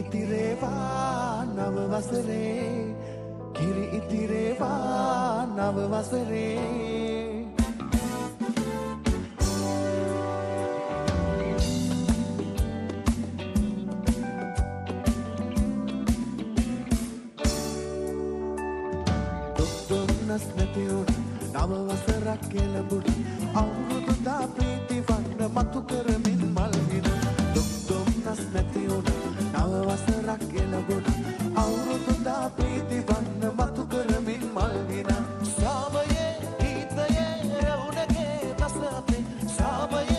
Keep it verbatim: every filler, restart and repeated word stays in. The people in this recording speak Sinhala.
ඉතිරේවා නව වසරේ කිරි ඉතිරේවා නව වසරේ දුක්දුම්නස් නැතිවුණ නව වසරක් කෙලඹුණ අවුරුදු දා ප්‍රීති වන්න මතු කරමින් මල්ගෙන දුක්දුම්නස් නැතිවුණ නව වසරක් කෙලඹුණ අවුරුදු දා ප්‍රීති වන්න මතු කරමින් මල්ගෙන සාමයේ ගීතයේ රවුණගේ රස අපේ සාමයේ